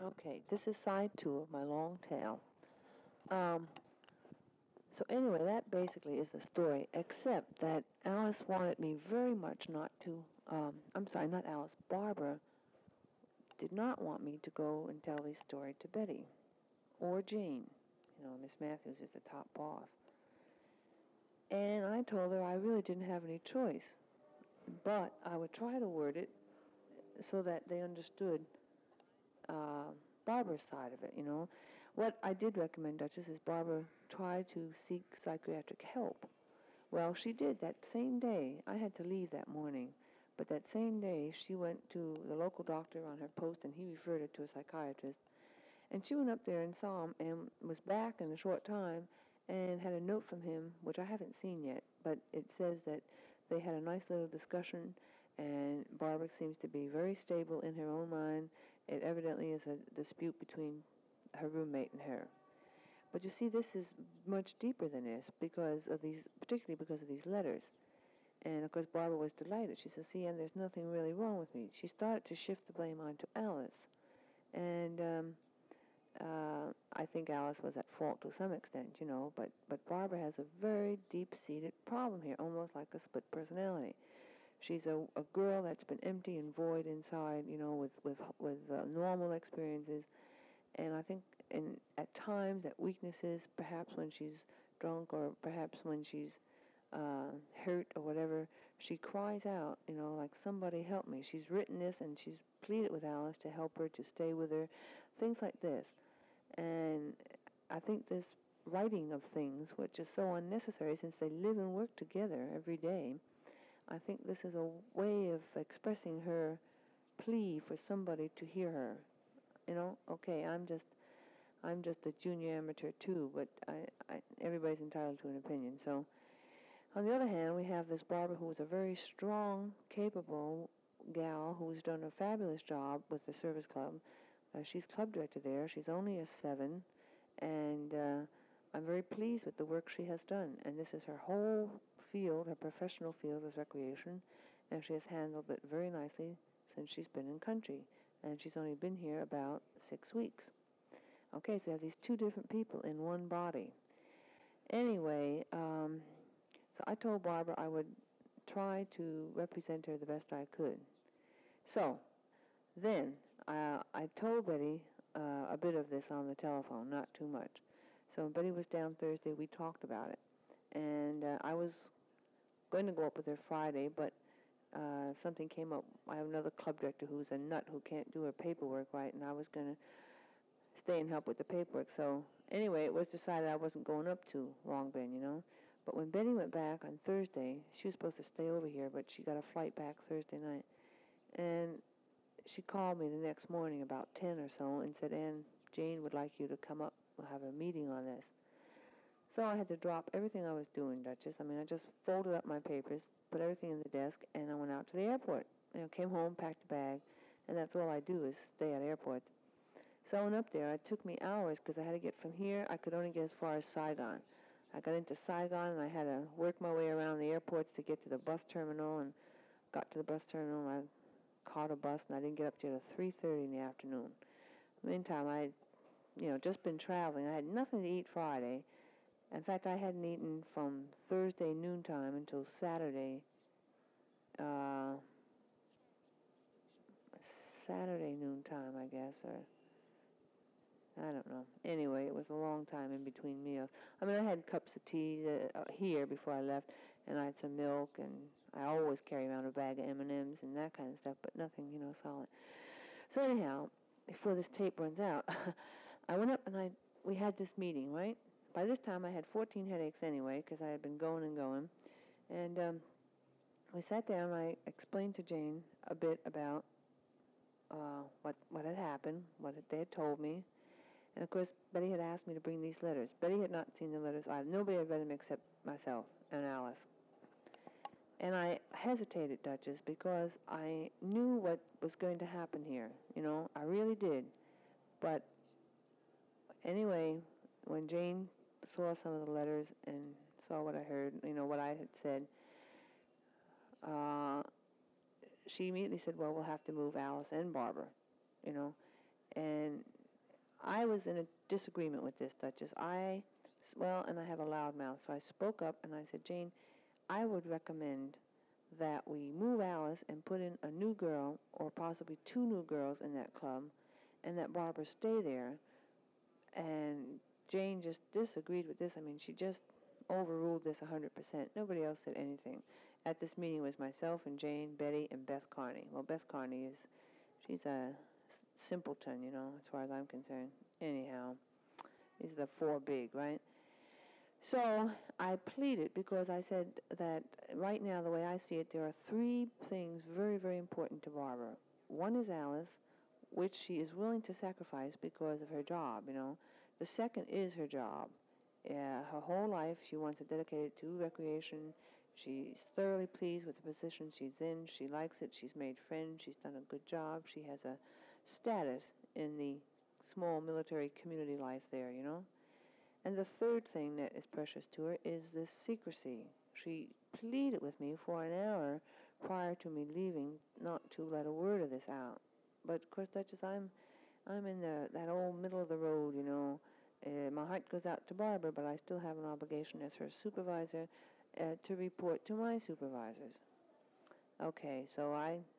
Okay, this is side two of my long tale. Um, so anyway, that basically is the story, except that Alice wanted me very much not to, I'm sorry, not Alice, Barbara did not want me to go and tell this story to Betty or Jane. Miss Matthews is the top boss. And I told her I really didn't have any choice, but I would try to word it so that they understood uh, Barbara's side of it. What I did recommend, Duchess, is Barbara try to seek psychiatric help. Well, she did that same day. I had to leave that morning. But that same day, she went to the local doctor on her post, and he referred her to a psychiatrist. And she went up there and saw him and was back in a short time and had a note from him, which I haven't seen yet, but it says that they had a nice little discussion, and Barbara seems to be very stable in her own mind. It evidently is a dispute between her roommate and her. But you see, this is much deeper than this particularly because of these letters. And of course, Barbara was delighted. She said, "See, and there's nothing really wrong with me." She started to shift the blame onto Alice. And I think Alice was at fault to some extent, but Barbara has a very deep-seated problem here, almost like a split personality. She's a girl that's been empty and void inside, with normal experiences, and I think at times, at weaknesses, perhaps when she's drunk or perhaps when she's hurt or whatever, she cries out, like, "Somebody help me." She's written this and she's pleaded with Alice to help her, to stay with her, things like this. And I think this writing of things, which is so unnecessary since they live and work together every day, I think this is a way of expressing her plea for somebody to hear her. Okay, I'm just a junior amateur too, but everybody's entitled to an opinion. So, on the other hand, we have this Barbara who is a very strong, capable gal who's done a fabulous job with the service club. She's club director there. She's only a 7, and I'm very pleased with the work she has done. And this is her whole field, her professional field is recreation, and she has handled it very nicely since she's been in country. And she's only been here about 6 weeks. Okay, so we have these two different people in one body. Anyway, so I told Barbara I would try to represent her the best I could. So then I told Betty a bit of this on the telephone, not too much. So when Betty was down Thursday, we talked about it. And I was going to go up with her Friday, but something came up. I have another club director who's a nut who can't do her paperwork right, and I was going to stay and help with the paperwork. So anyway, it was decided I wasn't going up to Long Bend. But when Betty went back on Thursday, she was supposed to stay over here, but she got a flight back Thursday night. And she called me the next morning about 10 or so and said, "Ann, Jane would like you to come up. We'll have a meeting on this." So I had to drop everything I was doing, Duchess. I mean, I just folded up my papers, put everything in the desk, and I went out to the airport. Came home, packed a bag, and that's all I do is stay at airports. So I went up there. It took me hours because I had to get from here. I could only get as far as Saigon. I got into Saigon, and I had to work my way around the airports to get to the bus terminal, and got to the bus terminal, and I caught a bus, and I didn't get up till 3:30 in the afternoon. Meantime, just been traveling. I had nothing to eat Friday. In fact, I hadn't eaten from Thursday noontime until uh, Saturday noontime, I guess, or I don't know. Anyway, it was a long time in between meals. I mean, I had cups of tea here before I left, and I had some milk, and I always carry around a bag of M&Ms and that kind of stuff, but nothing, solid. So anyhow, before this tape runs out, I went up and we had this meeting, right? By this time, I had 14 headaches anyway because I had been going and going, and we sat down. And I explained to Jane a bit about what had happened, they had told me. And, of course, Betty had asked me to bring these letters. Betty had not seen the letters either. Nobody had read them except myself and Alice. And I hesitated, Duchess, because I knew what was going to happen here. I really did. But anyway, when Jane saw some of the letters and saw what I heard, what I had said, she immediately said, "Well, we'll have to move Alice and Barbara," and I was in a disagreement with this, Duchess. And I have a loud mouth, so I spoke up and I said, Jane, I would recommend that we move Alice and put in a new girl or possibly two new girls in that club and that Barbara stay there. And Jane just disagreed with this. I mean, she just overruled this 100%. Nobody else said anything. At this meeting was myself and Jane, Betty, and Beth Carney. Well, Beth Carney she's a simpleton, as far as I'm concerned. Anyhow, these are the four big, right? So I pleaded because I said that right now, the way I see it, there are three things very, very important to Barbara. One is Alice, which she is willing to sacrifice because of her job, The second is her job. Her whole life she wants to dedicate it to recreation. She's thoroughly pleased with the position she's in. She likes it. She's made friends. She's done a good job. She has a status in the small military community life there, And the third thing that is precious to her is this secrecy. She pleaded with me for an hour prior to me leaving not to let a word of this out. But of course, Duchess, I'm in that old middle of the road, my heart goes out to Barbara, but I still have an obligation as her supervisor to report to my supervisors. Okay, so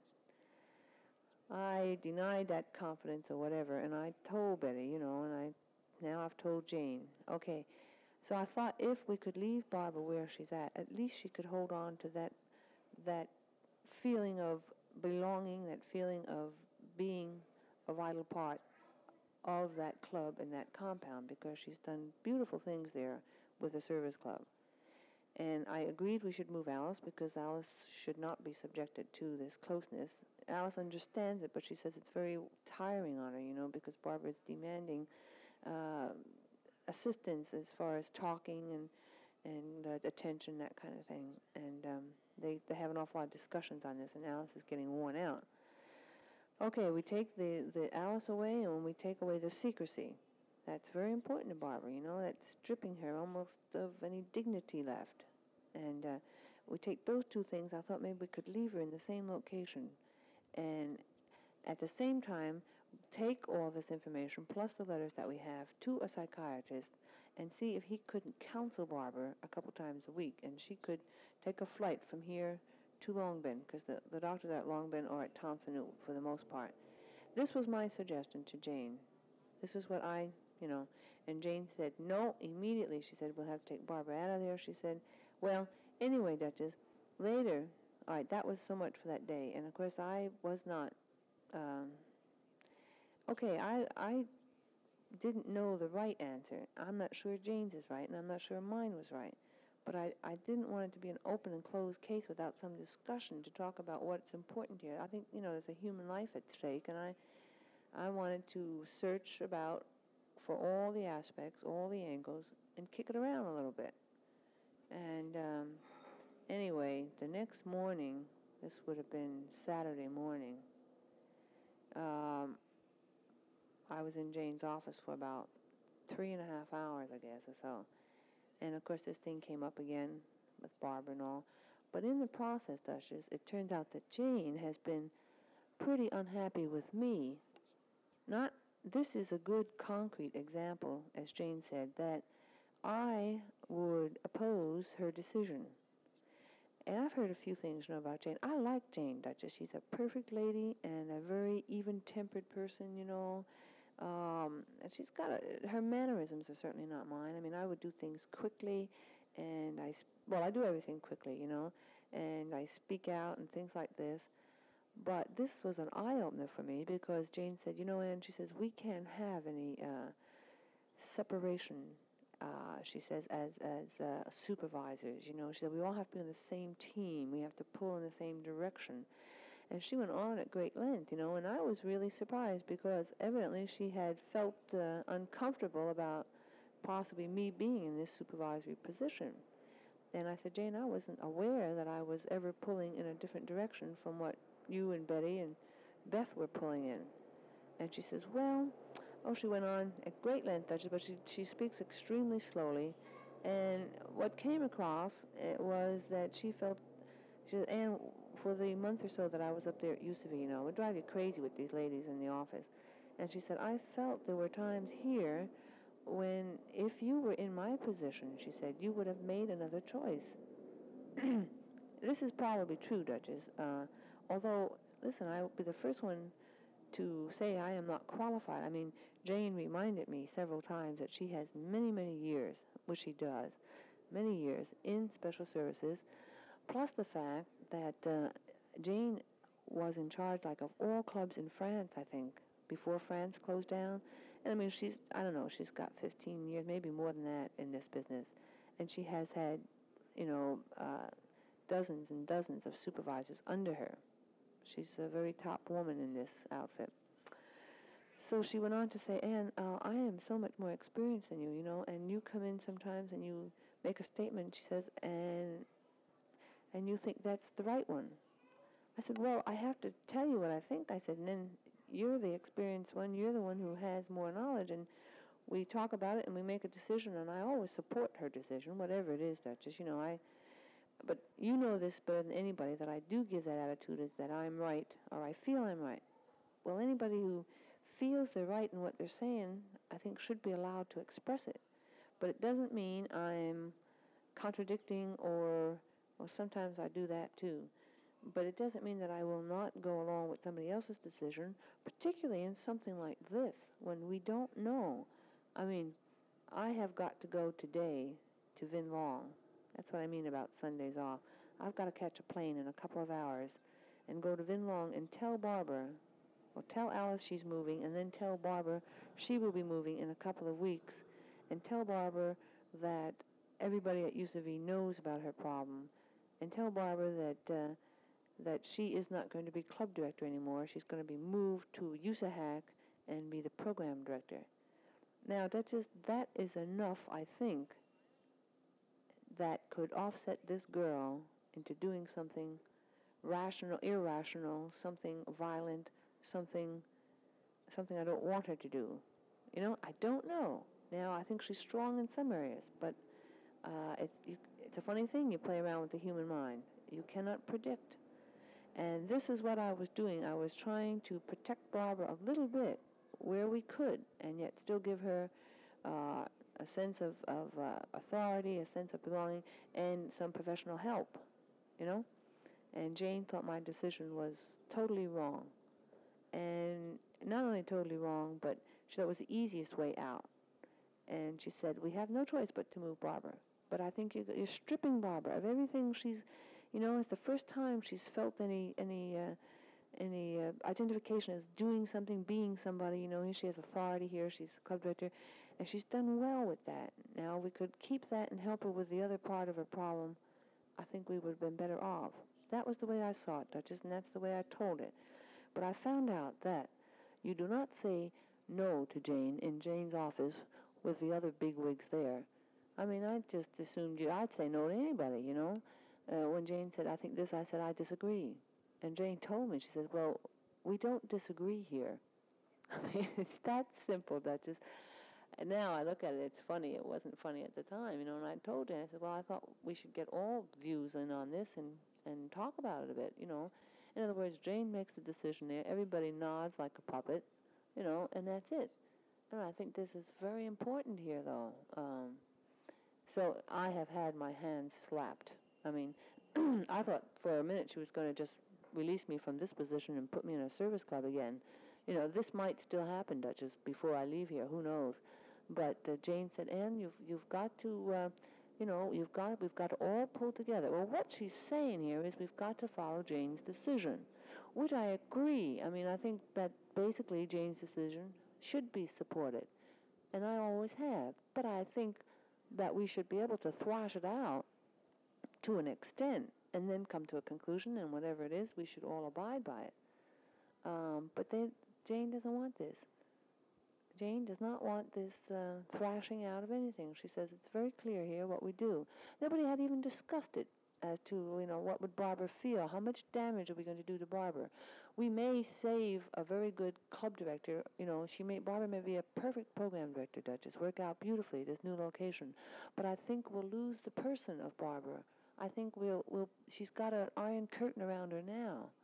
I denied that confidence or whatever, and I told Betty, and now I've told Jane. Okay, so I thought if we could leave Barbara where she's at least she could hold on to that feeling of belonging, that feeling of being a vital part of that club and that compound, because she's done beautiful things there with the service club. And I agreed we should move Alice because Alice should not be subjected to this closeness. Alice understands it, but she says it's very tiring on her, because Barbara's demanding assistance as far as talking and attention, that kind of thing. And they have an awful lot of discussions on this, and Alice is getting worn out. Okay, we take the Alice away, and we take away the secrecy. That's very important to Barbara, that's stripping her almost of any dignity left. And we take those two things. I thought maybe we could leave her in the same location. And at the same time, take all this information, plus the letters that we have, to a psychiatrist and see if he couldn't counsel Barbara a couple times a week. And she could take a flight from here to Long Binh, because the doctors at Long Binh are at Tan Son Nhut for the most part. This was my suggestion to Jane. This is what and Jane said, no, immediately. She said, we'll have to take Barbara out of there. She said, well, anyway, Duchess, later, all right, that was so much for that day. And, of course, I was not, I didn't know the right answer. I'm not sure Jane's is right, and I'm not sure mine was right. But I didn't want it to be an open and closed case without some discussion to talk about what's important here. I think, there's a human life at stake, and I wanted to search about for all the aspects, all the angles, and kick it around a little bit. And anyway, the next morning, this would have been Saturday morning, I was in Jane's office for about 3.5 hours, I guess, or so. And, of course, this thing came up again with Barbara and all. But in the process, Duchess, it turns out that Jane has been pretty unhappy with me. This is a good concrete example, as Jane said, that I would oppose her decision. And I've heard a few things about Jane. I like Jane, Duchess. She's a perfect lady and a very even-tempered person, and she's got her mannerisms are certainly not mine. I mean, I would do things quickly, and I do everything quickly, and I speak out and things like this. But this was an eye-opener for me because Jane said, Ann, she says, we can't have any separation, she says, as supervisors, She said, we all have to be on the same team. We have to pull in the same direction. And she went on at great length, and I was really surprised because evidently she had felt uncomfortable about possibly me being in this supervisory position. And I said, Jane, I wasn't aware that I was ever pulling in a different direction from what you and Betty and Beth were pulling in. And she says, she went on at great length, Duchess, but she speaks extremely slowly. And what came across was that she said, Ann, for the month or so that I was up there at UCV, it would drive you crazy with these ladies in the office. And she said, I felt there were times here when, if you were in my position, she said, you would have made another choice. This is probably true, Duchess. Although, listen, I will be the first one to say I am not qualified. I mean, Jane reminded me several times that she has many, many years, which she does, many years in special services, plus the fact that Jane was in charge, like, of all clubs in France, I think, before France closed down. And I mean, I don't know, she's got 15 years, maybe more than that in this business. And she has had, dozens and dozens of supervisors under her. She's a very top woman in this outfit. So she went on to say, Anne, I am so much more experienced than you, and you come in sometimes and you make a statement, she says, and you think that's the right one. I said, well, I have to tell you what I think. I said, and then you're the experienced one. You're the one who has more knowledge, and we talk about it and we make a decision, and I always support her decision, whatever it is, Duchess. But you know this better than anybody, that I do give that attitude is that I'm right, or I feel I'm right. Well, anybody who feels they're right in what they're saying, I think should be allowed to express it. But it doesn't mean I'm contradicting well, sometimes I do that too. But it doesn't mean that I will not go along with somebody else's decision, particularly in something like this, when we don't know. I mean, I have got to go today to Vin Long. That's what I mean about Sundays off. I've got to catch a plane in a couple of hours and go to Vin Long and tell Barbara, or tell Alice she's moving, and then tell Barbara she will be moving in a couple of weeks, and tell Barbara that everybody at UCV knows about her problem, and tell Barbara that she is not going to be club director anymore. She's going to be moved to USAHAC and be the program director. Now, that is enough, I think, that could offset this girl into doing something rational, irrational, something violent, something I don't want her to do. I don't know. Now, I think she's strong in some areas, but it's a funny thing. You play around with the human mind. You cannot predict. And this is what I was doing. I was trying to protect Barbara a little bit where we could, and yet still give her a sense of authority, a sense of belonging, and some professional help, And Jane thought my decision was totally wrong. And not only totally wrong, but she thought it was the easiest way out. And she said, we have no choice but to move Barbara. But I think you're stripping Barbara of everything she's, it's the first time she's felt any identification as doing something, being somebody. She has authority here. She's a club director, and she's done well with that. Now, we could keep that and help her with the other part of her problem. I think we would have been better off. That was the way I saw it, Duchess, and that's the way I told it. But I found out that you do not say no to Jane in Jane's office with the other bigwigs there. I mean, I just assumed I'd say no to anybody, When Jane said, I think this, I said, I disagree. And Jane told me, she said, well, we don't disagree here. I mean, it's that simple, Duchess. And now I look at it, it's funny. It wasn't funny at the time, and I told her, I said, well, I thought we should get all views in on this and talk about it a bit, In other words, Jane makes the decision there. Everybody nods like a puppet, and that's it. And I think this is very important here, though. So I have had my hands slapped. I mean, I thought for a minute she was going to just release me from this position and put me in a service club again. This might still happen, Duchess, before I leave here. Who knows? But Jane said, Anne, you've got to, we've got to all pull together. Well, what she's saying here is we've got to follow Jane's decision, which I agree. I mean, I think that basically Jane's decision should be supported, and I always have. But I think that we should be able to thrash it out to an extent and then come to a conclusion, and whatever it is, we should all abide by it. But Jane doesn't want this. Jane does not want this thrashing out of anything. She says it's very clear here what we do. Nobody had even discussed it as to, what would Barbara feel? How much damage are we going to do to Barbara? We may save a very good club director. Barbara may be a perfect program director, Duchess, work out beautifully, this new location. But I think we'll lose the person of Barbara. I think she's got an iron curtain around her now.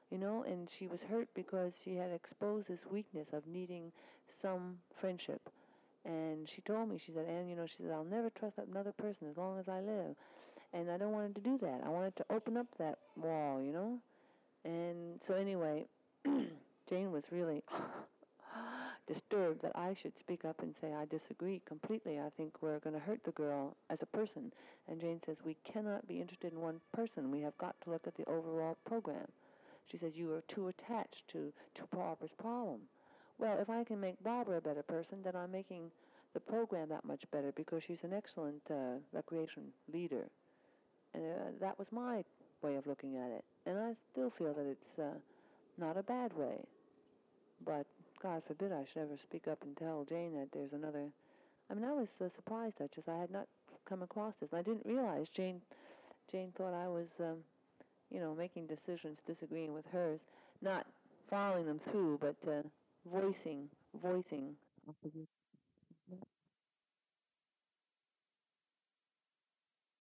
and she was hurt because she had exposed this weakness of needing some friendship. And she told me, she said, Ann, she said, I'll never trust another person as long as I live. And I don't want to do that. I wanted to open up that wall. And so anyway, Jane was really disturbed that I should speak up and say I disagree completely. I think we're going to hurt the girl as a person. And Jane says, we cannot be interested in one person. We have got to look at the overall program. She says, you are too attached to Barbara's problem. Well, if I can make Barbara a better person, then I'm making the program that much better because she's an excellent recreation leader. And that was my way of looking at it. And I still feel that it's not a bad way. But God forbid I should ever speak up and tell Jane that there's another. I mean, I was surprised, Duchess. I had not come across this. I didn't realize Jane thought I was, making decisions disagreeing with hers, not following them through, but voicing opposition.